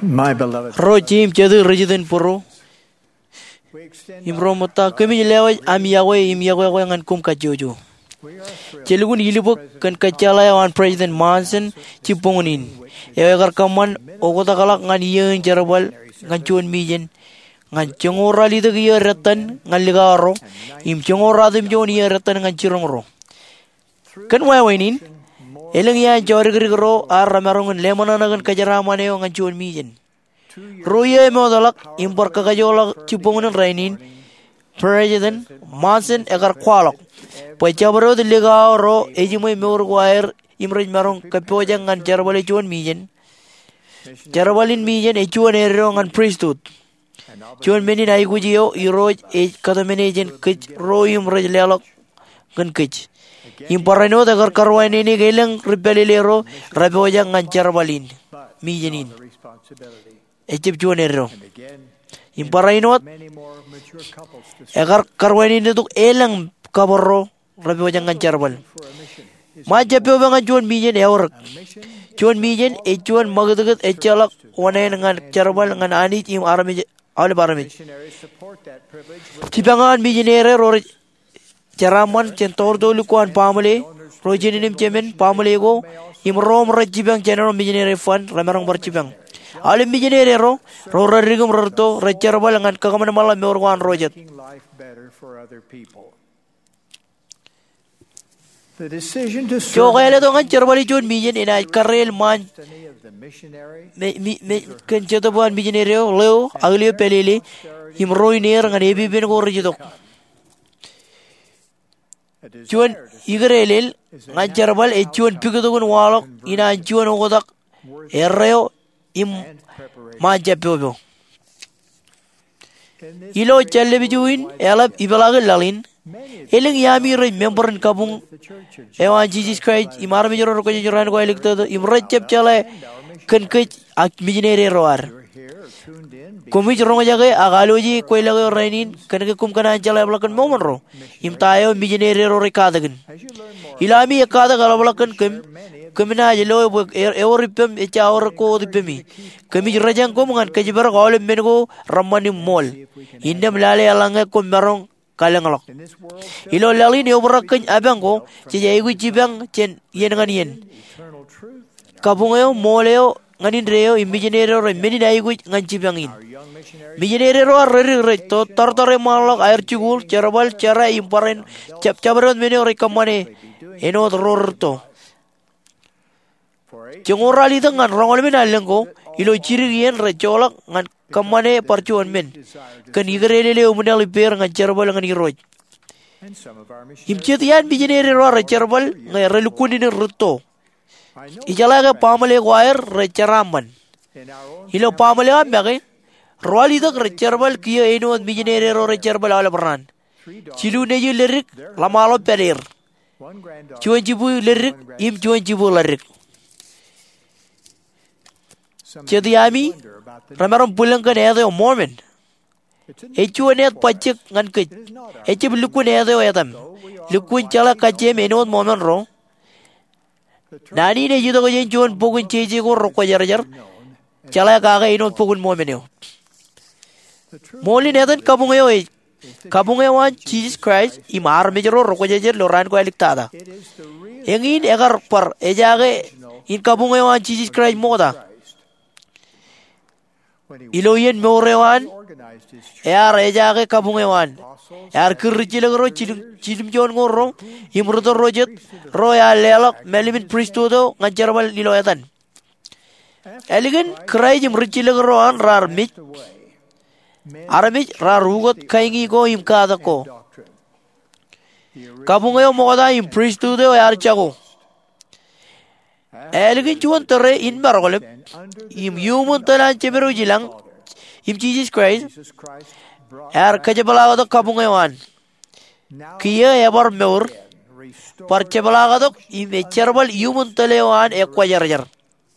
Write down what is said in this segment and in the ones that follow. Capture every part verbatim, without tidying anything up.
My beloved, Rojim jadi rejiden puro. we extend Imro mata kami lewa am yawe im yawe ngan kum kajojo. we are thrilled Celugun hilibuk kan kacala wan President Manson cipungunin. Ewe karkaman ogota kalak ngan yen jarabal ngan cuan mijen. Ngan cengora lidu kiyo ratan ngan ligaro. Im cengora dim jon iya ratan ngan cirongro. Kan wawainin eleng ya jawari gro ar ramarungan lemana nagan kajaramane ngan cuan mijen. Roye modalak impor kakajola cipungunin rainin. President Manson agar kwalok. Pacabaro de ligaro ejimoy meurguair imroj marong kapojang ngan jarabal cuan mijen. Jarabalin mijen e cuan ero ngan priesthood. Cuan menin ay gujiyo iroj e kadamenejen kich royum roj lelok ngan kich. Imparano agar karwain ini gelang ribelilero rabojang ngan jarabalin mijenin. Ejip cuan ero. Imparainot agar karwain ini tuk elang kabaro rabojang ngan jarabal. Majapyo ngan cuan mijen eorak. Cuan mijen e cuan magadagat e chalak wanain ngan jarabal ngan anit im aramij awal baramij. Cipangan mijenere ror caraman centor dolu kuan pamale rojeninim cemen pamale go im rom rajibang channel mijenere fund ramarang barcibang. Alim mijenere ro ror rigum rorto rajarabal ngan kagaman malam meorwan rojat. the decision to Coba ele tu ngan jarabal cuan mijen ina karel man me me me kan cerita buan mijenere leo aglio pelele im roi ner ngan ebi ben go rojitok. Cuan igrelel ngan jarabal e cuan pikutukun walok ina cuan ogodak erreo im majapyo. Ilo challe bijuin elap ibalagal lalin eleng yami re memberan kabung ewan Jesus Christ imar mijoro ko joran ko elikto imrechep chale kan ke ak mijenere roar komi jorong jage agaloji ko lage rainin kan ke kum kana chale ablakan momon ro imtayo mijenere ro rekadagen ilami ekada galablakan kem kemina jelo euripem echaor ko dipemi kemi rajang ko mangan kajibar gol mengo ramani mol indem lale alanga ko merong kalangalok ilo lali ne obrakan abango cije igu jibang chen yen ngan yen kabungeo moleo nganin reo imijenero re meni dai gu ngan jibangin mijenere ro re re to tortore malok air cugul cerabal cara imparen cap cabaron meni re kamane eno rorto Cengorali dengan rongol men alengko ilo cirigien recolak ngan kamane parcuan men kan igrelele umunal ber ngan cerbal ngan iroj imcetian bijinere ro cerbal ngai relukuni ruto ijalaga pamale wire receraman ilo pamale amage roali dak cerbal kiyo eno bijinere ro cerbal ala peran cilu neju lerik lamalo pelir cuan jibu lerik im cuan jibu lerik Jadi ami ramaram pulang kan ada moment. Ecu net pacik ngan ke. Ecu lukun ada ayatam. Lukun cala kaje menot moment ro. Nani ne judo ko jen juan pogun ceje ko roko jar jar. Cala kaga enot pogun moment yo. Moli netan kabung yo e. Kabung yo wan Jesus Christ imar mejero roko jar jar loran ko eliktada. Engin egar par ejage in kabung yo wan Jesus Christ moda. Iloyen morewan er ejage kabungewan er kirchilagro chilim chilim jon ngoro imruto rojet royal lelok melimin priesthood ngajarwal iloyatan eligen krai imrichilagro an rar mich armich rar rugot kaingi go imkada ko kabungeyo moda im priesthood er chago Elegin cuan tere in barolep im human telan ceberu jilang im Jesus Christ er kajabalaga dok kabungewan kiya ebar meur par cebalaga dok im echerbal human telewan ekwajar jar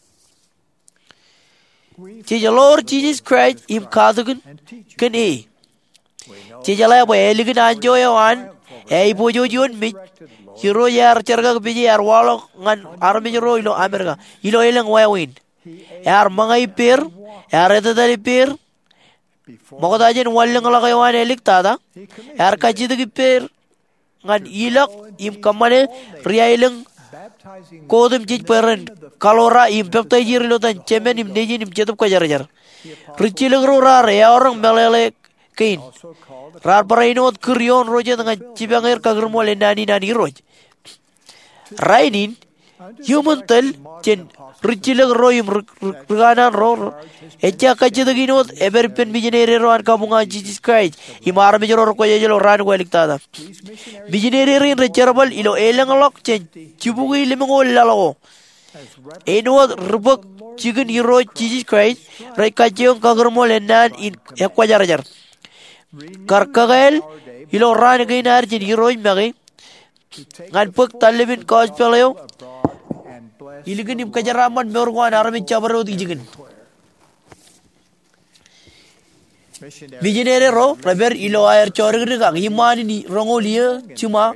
cijalor Jesus Christ im kadugun ken e cijalaya bo elegin anjoyawan e ibojo juan mi Hero yar cerga biji yar walok ngan armi jero ilo Amerika ilo eleng wawin yar mangai per Yareta talipir. Mokotajen walling lakayawan elik tada. Yar kachida kipir. Ngan ilak im kamane riailing kodum jij peren kalora im peptai jirilotan cemen im nejin im cetup kajar-jar. Richilang rar ya orang melele kain. Rar parainot kurion roja dengan cibangair kagermol nani nani roj. Rainin human tel chen richilang roim reganan ro. Echa kachida ginot everpen bijinere roan kabungan Jesus Christ. Imar mejor ro koya jelo ran gwalik tada. Bijinere rin recharabal ilo elang lok chen cibugi limengol lalo. Enot rubak chicken hero Jesus Christ. Rai kachiyong kagermol enan in ekwajar-jar. Karkagael ilo ran gainar chen hero magi. Ngan pek talibin kaos pelayo. Iligan im kajaraman meorgwan arami cabaro dijigan. Visionary ro reber ilo air chorigriga imani ni rongolia cuma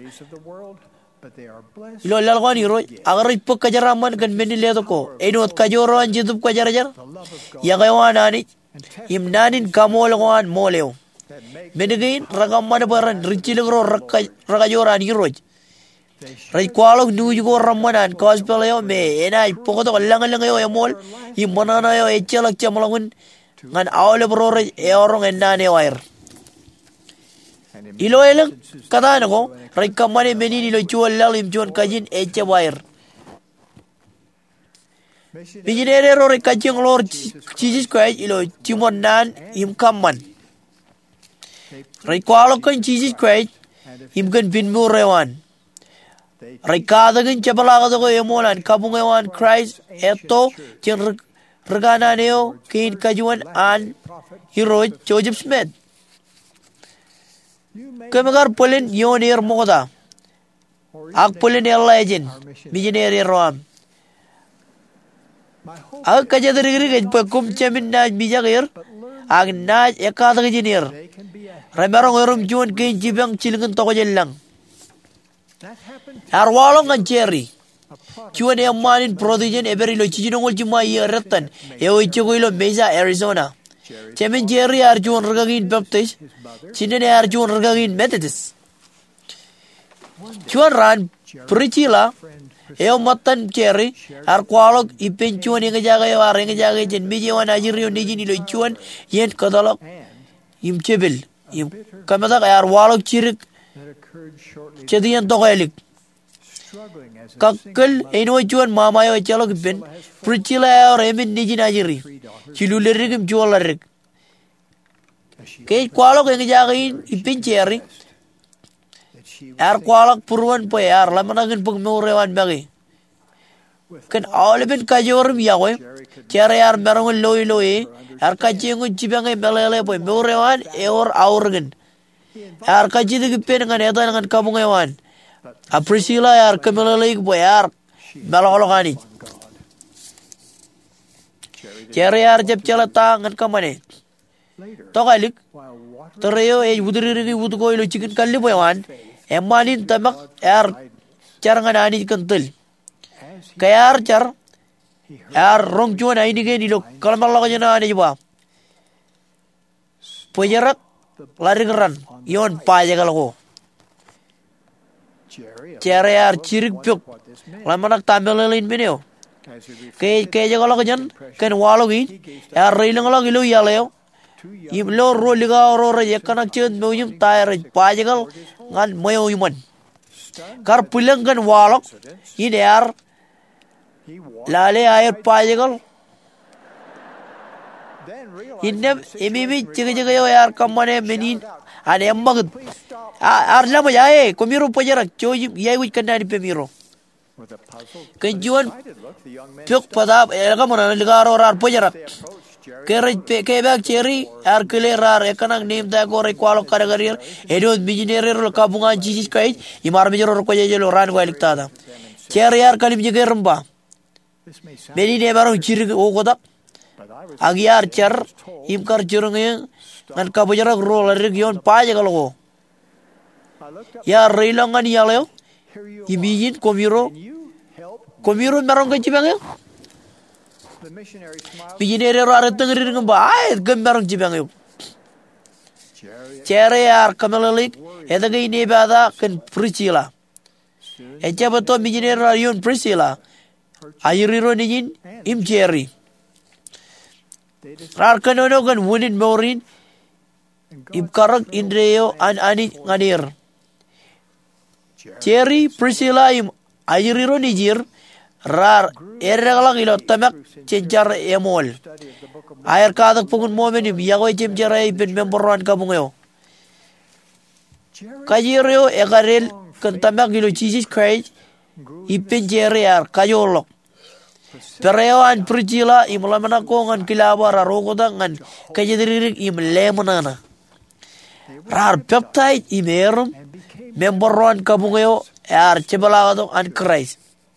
ilo lalwani ro agar ipok kajaraman kan menile ko enot kajoro anjidup kajarajar yagawanani imnanin kamolwan moleo menegin ragaman baran richilgro ragajora ni roj rai kwalok nujugo ramanan kospeleo me enai pokoto langalang yo emol imonana yo echelak chamalagun ngan awle brore e orong enane wair ilo eleng kadana ko rai kamane menini lo chual lalim chuan kajin eche wair bijinere ro rai kajing lor Jesus Christ ilo timon nan im kamman rai kwalo kan Jesus Christ im kan bin murewan rai kadagan chabalaga ko emolan kabungewan Christ eto chen regana neo kain kajuan an hero Joseph Smith. Kamagar polen yonir moda. Ak polen legend bijinere roam. Ak kajadri gri pekum chamin naj bijagir. Ak naj ekad gijinir. Ramarong erum juan kain jibang chilingan toko jelang. Arwalong an cherry. Chuan e manin prodigen eberi lo chijinongol chuma ye retan e o ichogilo Mesa Arizona. Chemen Jerry Arjun Ragagin Baptist. Chinen Arjun Ragagin Methodist. Chuan ran Prichila e matan Jerry ar kwalok ipen chuan inga jaga e war inga jaga jen miji wan ajiri nijini lo chuan yen kadalok im chebel im kamada ar walok chirik chedian togelik kakkel eno chuan mamayo chalok ben prichila or emin nijina jiri chilulerigim chualarik ke kwalok eng jagin ipin cherry ar kwalok purwan po ar lamanagin pug morewan bagi kan awleben kajorum yawe cherry ar merong loy loy ar kachengu chibangai melele po morewan e or aurgen ar kachidig pen ngan eta ngan kabungewan a Priscilla yar kamelalik boyar balologani cherry yar jeb chalata ngan kamane to galik toreo e budriri budgo ilo chicken kalli boyan emanin tamak yar charangan ani kantel kayar char yar rong chuan aini ge ilo kalmalaga jana ani ba pojerak lari geran yon pajagal ko Cherry ar chirik pyok lamanak tamelelin meneo ke ke jagalo jan ken walogi ar reilang lo gilu yaleo im lo ro liga ro re yakanak chen meuyum tayar pajagal ngan moyo yuman kar pulang kan walok in ar lale air pajagal innem emimi chiga chiga yo yar kamane menin ane emmagad ar lama yae komiro pajara choy yai wich kanani pemiro kenjuan pyok padab elga mona ligaro rar pajara kere kebak cherry ar kele rar ekanak nim da gore kwalo karagarir edo bijinere ro kabungan Jesus Christ imar bijoro ro koje jelo ran go eliktada cherry ar kalim jige rumba meni ne baro chirig o goda agiar char imkar churunge ngan kabujara ro region pajagal go ya reilangan yaleo ibijin komiro komiro merong kecibang The missionary smiled. Missionary ro aratang rirang ba ay gambarang jibang yo. Chariot. Cere ar kamalalik edagay nebada kan priscilla. Echa bato missionary ro yun priscilla. Ayuriro nijin im cherry. They decided Rar kanono kan wunin morin ibkarag indreo an ani ngadir. Cherry priscilla im ayuriro nijir rar erregalang ilo tamak cencar emol. study of the book of Air kadak pungun momenim yagoy cemcara ibin memberan kabungayo. Jerry Kajiro egarel kan tamak ilo Jesus Christ grew ipin cherry ar kayolok. Pereo an priscilla im lamana ko ngan kilaba rarogoda ngan kajidiririk im lemonana. Rar peptide im erum and became memberan kabungayo ar cebalagado an Christ.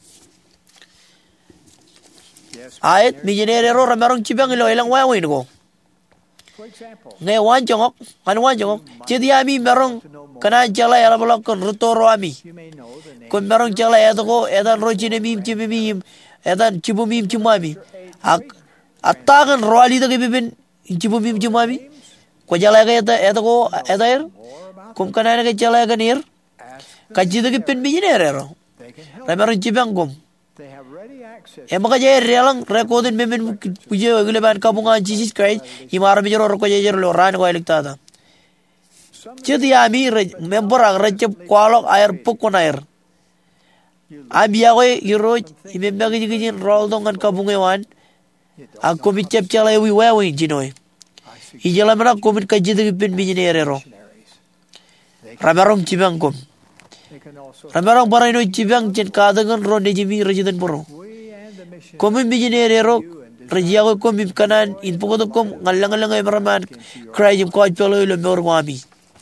yes. Ayat missionary ro ramarong cibang ilo ilang wawin ko. For example, Ngay wan jongok, kan wan jongok. Jadi ami merong kana jala yala balok kon rutoro ami. you may know the name Kon merong jala ya ko edan rojine mim cibi mim edan cibu mim cimami. Ak atakan roali to kibibin cibu mim cimami. Ko jala ga eta eta ko eta er. more about Kum kana ga jala ga nir. ask Kaji to kipin missionary ro. they can help. Ramarong cibang kum. They have ready access E maka jaya relang rekodin memen puje gule ban kabunga Jesus Christ imar mi jero ko jero lo ran ko elik tada. some Jadi ami member ag recep kualok air pukon air. Ami ako iro imemba gini gini rol dongan kabungewan. Ag komit cep cala ewi wewi jinoy. I see Ijala mena komit kaji de pin bijinere ro. missionaries. They can, Ramarong cibang kom. they can also Ramarong para ino cibang jen kadangan ro nejimi rejidan puro. we and the missionaries Komit bijinere ro. Reji ako komit kanan in pukoto kom ngalang ngalang ay maraman cry jim ko pelo ilo meor ami.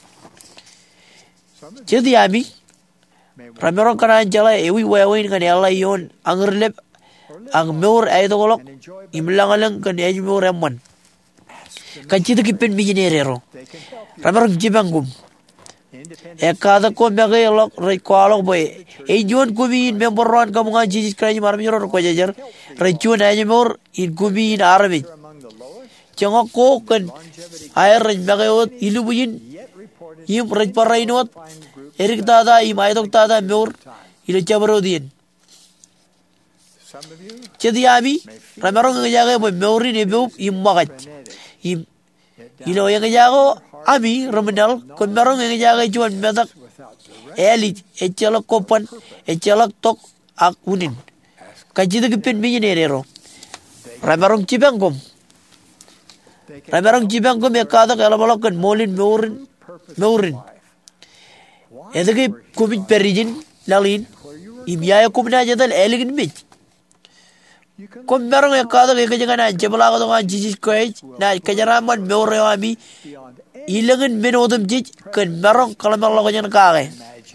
some of Jadi ami may want Ramarong kanan jala ewi wewi ngani ala yon angerlep or live ang meor ay to kolok and enjoy better. imlangalang kan ay meor emman. Kaji to kipin bijinere ro. They can help you Ramarong cibang kom. independent E kada ko mega lok re kwalok boy e jon kubi in memberon kamunga Jesus Christ marmiro ko jajar re jon ay mor in kubi in arabi among the lowest chongo ko kan longevity ay re mega ot ilubuin yet reported im re parainot fine group. erik tada im ay dok tada mor ilo chabro din Some of you chedi abi ramarong ngajaga boy mori ne bu im magat frenetic, im yet ilo yang ngajago ami ramenal kon marong ngajaga jon medak without direct elit echalak kopan echalak tok ak unin kajida kipin bijinere ro ramarong cibangkom they can ramarong cibangkom ya kada kala balakan molin meurin purpose meurin life. Why edage kumit perijin lalin imya kumna jadal eligin bit you can kom marong ya kada ke kajana jebala ko ngan Jesus Christ na kajaraman meure ami beyond any ilangin menodum jij kan marong kalamal ko jan kaage imagine.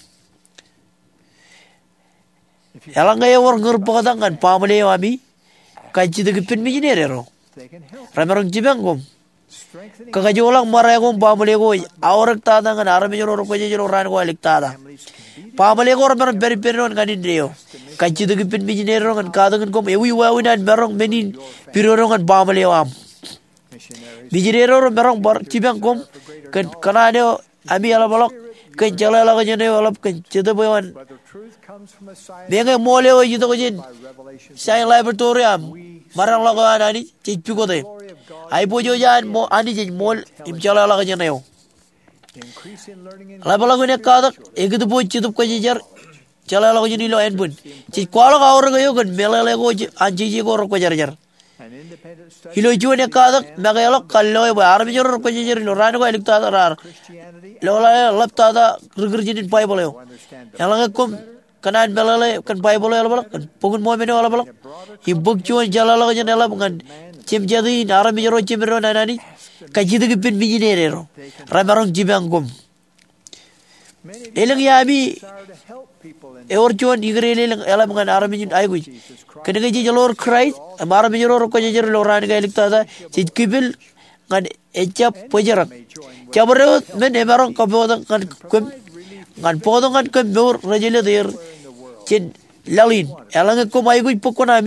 If you Yalang gaya war ngur pakadang kan pamale ami kajida kipin bijinere ro they can help ramarong cibangkom strengthening kakajulang maray kong pamali ko awrak tada nga narami jero ko jero ran ko alik tada families can be pamali ko meron beri peron kanin rio kaji de pin bijinero kan kadangan kom ewi wawinan merong menin piroron kan pamali am missionaries bijinero merong bar cibang kom kan kanane ami ala balok kan jala ala kan jene alap kan cede boyan whether truth comes from a science denga mole o yuto ko jin by revelation sai laboratorium marang lago anani cipi ko de glory of God ai bojo jan mo ani jin mol im jala ala kan jene increase in learning and Laba lagu ni kadak egitu po chidup ko jijar chala lagu jini lo enbun chi kwala ka or gayo kan mela lego anji ji ko ro ko jar jar an independent study hilo ju ne kadak magayalo kallo e bar mi jor ko jijar lo ran ko elik ta rar Christianity lo la lap ta da rigir jini bible yo to understand the yala kom kanan mela le kan bible yo bala kan pogun mo meno bala ibuk ju jala lagu jini la kan chim jadi nar mi jor chim ro nanani kajidu ki pin mi jini re ro ramarong jibangum many of you elang ya bi desire to help people in e orchuan igrele lang alam ngan aramin ay guy kene ji jalor christ amara mi joro ko jejer lo ran ga likta da ji kibil ngan echa pojerak chabro men emarong ko bodan kan kum ngan podon kan kum bor rejele der chen lalin elang ko mai guy pokona mi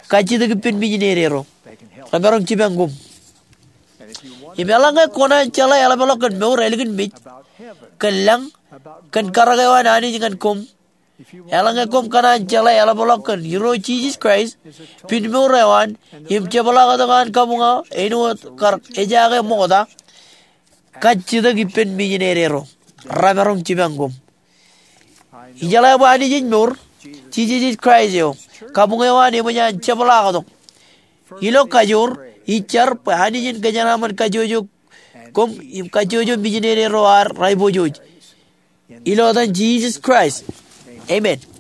kachida gipin mijinero they can help. ramerong chibangum And if you wonder imelanga kona chala yala balo kan meu religin mit about heaven, kan lang about kan karagawan ani jingan kom if you yalanga kom kana chala yala balo kan hero Jesus Christ pin meu rewan im chabala kadagan kamunga enu kar ejaga moda kachida gipin mijinero ramerong chibangum ijala ba ani jin mur Jesus Christ yo kabungewan imunya chabala kadok ilo kajur ichar pani jin kajanaman kajojo kom im kajojo bijinere roar raibojo ilo dan Jesus Christ. Amen.